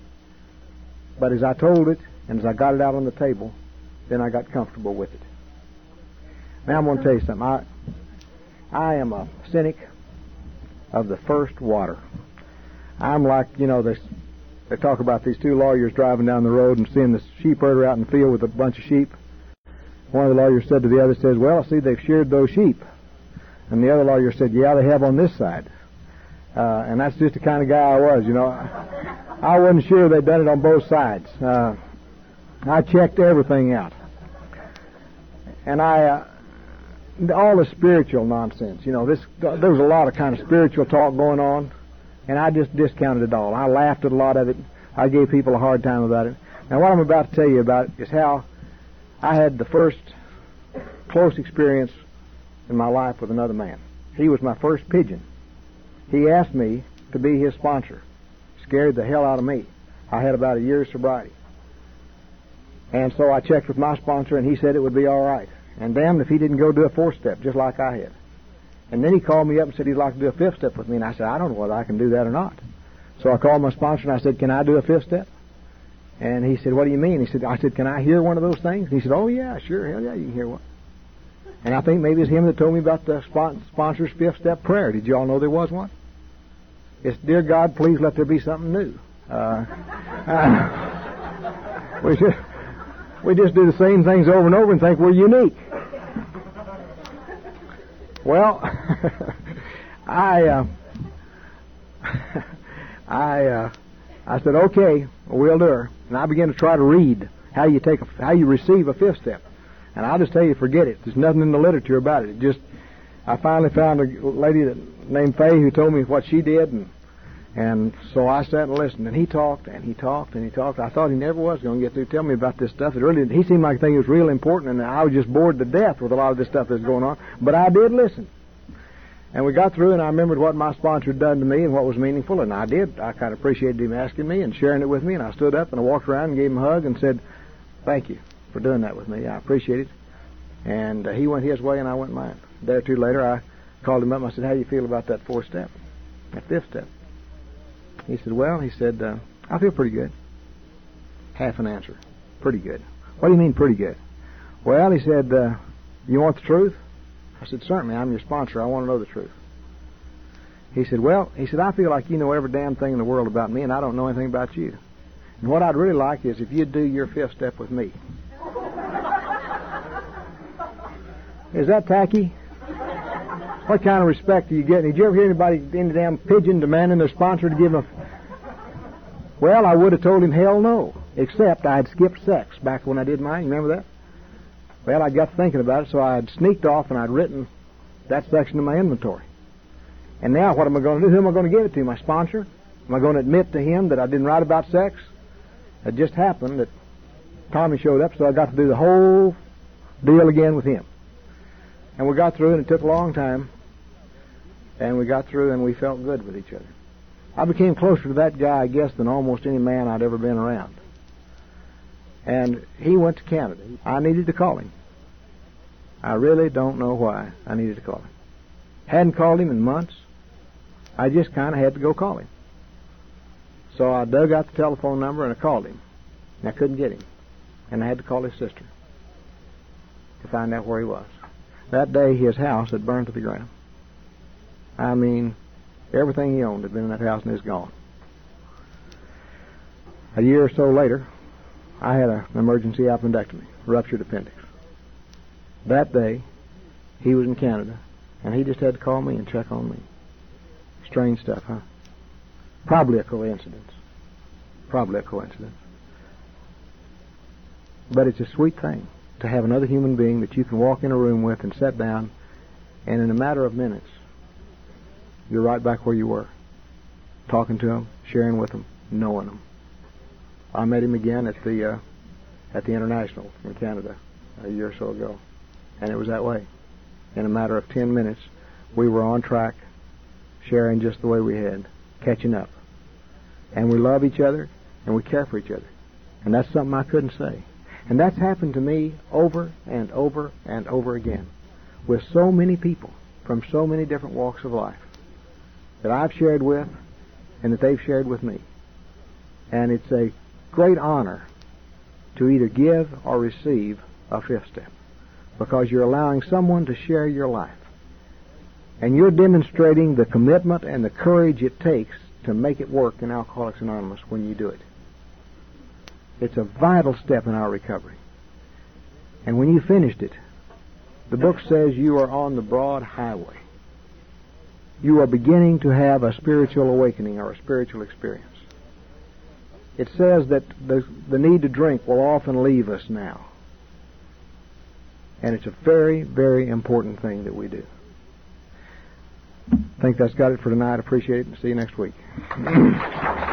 But as I told it, and as I got it out on the table, then I got comfortable with it. Now I'm going to tell you something. I, I am a cynic of the first water. I'm like, you know, this, they talk about these two lawyers driving down the road and seeing the sheep herder out in the field with a bunch of sheep. One of the lawyers said to the other, says, well, I see they've sheared those sheep. And the other lawyer said, yeah, they have on this side. Uh, and that's just the kind of guy I was, you know. I, I wasn't sure they'd done it on both sides. Uh, I checked everything out. And I, uh, all the spiritual nonsense, you know, this, there was a lot of kind of spiritual talk going on, and I just discounted it all. I laughed at a lot of it. I gave people a hard time about it. Now, what I'm about to tell you about is how I had the first close experience in my life with another man. He was my first pigeon. He asked me to be his sponsor. Scared the hell out of me. I had about a year's sobriety. And so I checked with my sponsor, and he said it would be all right. And damned if he didn't go do a fourth step, just like I had. And then he called me up and said he'd like to do a fifth step with me. And I said, I don't know whether I can do that or not. So I called my sponsor, and I said, can I do a fifth step? And he said, what do you mean? He said, I said, can I hear one of those things? And he said, oh, yeah, sure, hell yeah, you can hear one. And I think maybe it's him that told me about the sponsor's fifth step prayer. Did you all know there was one? It's, dear God, please let there be something new. Uh, uh, we, just, we just do the same things over and over and think we're unique. Well, I, uh, I, uh, I said, okay, we'll do her. And I began to try to read how you take, a, how you receive a fifth step. And I'll just tell you, forget it. There's nothing in the literature about it. It just, I finally found a lady that, named Faye who told me what she did, and and so I sat and listened. And he talked, and he talked, and he talked. I thought he never was going to get through telling me about this stuff. It really, he seemed like the thing was real important, and I was just bored to death with a lot of this stuff that's going on. But I did listen. And we got through, and I remembered what my sponsor had done to me and what was meaningful, and I did. I kind of appreciated him asking me and sharing it with me, and I stood up and I walked around and gave him a hug and said, thank you for doing that with me. I appreciate it. And uh, he went his way and I went mine. A day or two later, I called him up and I said, how do you feel about that fourth step, that fifth step? He said, well, he said, uh, I feel pretty good. Half an answer. Pretty good. What do you mean pretty good? Well, he said, uh, you want the truth? I said, certainly, I'm your sponsor. I want to know the truth. He said, well, he said, I feel like you know every damn thing in the world about me, and I don't know anything about you. And what I'd really like is if you'd do your fifth step with me. Is that tacky? What kind of respect do you get? Did you ever hear anybody, any damn pigeon demanding their sponsor to give them a... Well, I would have told him hell no, except I had skipped sex back when I did mine. You remember that? Well, I got thinking about it, so I had sneaked off and I'd written that section of my inventory. And now what am I going to do? Who am I going to give it to? My sponsor? Am I going to admit to him that I didn't write about sex? It just happened that Tommy showed up, so I got to do the whole deal again with him. And we got through, and it took a long time. And we got through, and we felt good with each other. I became closer to that guy, I guess, than almost any man I'd ever been around. And he went to Canada. I needed to call him. I really don't know why I needed to call him. Hadn't called him in months. I just kind of had to go call him. So I dug out the telephone number and I called him. And I couldn't get him. And I had to call his sister to find out where he was. That day, his house had burned to the ground. I mean, everything he owned had been in that house and is gone. A year or so later, I had an emergency appendectomy, ruptured appendix. That day, he was in Canada, and he just had to call me and check on me. Strange stuff, huh? Probably a coincidence. Probably a coincidence. But it's a sweet thing to have another human being that you can walk in a room with and sit down, and in a matter of minutes, you're right back where you were, talking to him, sharing with him, knowing him. I met him again at the uh, at the International in Canada a year or so ago, and it was that way. In a matter of ten minutes, we were on track, sharing just the way we had, catching up. And we love each other, and we care for each other. And that's something I couldn't say. And that's happened to me over and over and over again with so many people from so many different walks of life that I've shared with and that they've shared with me. And it's a great honor to either give or receive a fifth step. because you're allowing someone to share your life. And you're demonstrating the commitment and the courage it takes to make it work in Alcoholics Anonymous when you do it. It's a vital step in our recovery. And when you finished it, the book says you are on the broad highway. You are beginning to have a spiritual awakening or a spiritual experience. It says that the, the need to drink will often leave us now. And it's a very, very important thing that we do. I think that's got it for tonight. Appreciate it, and see you next week.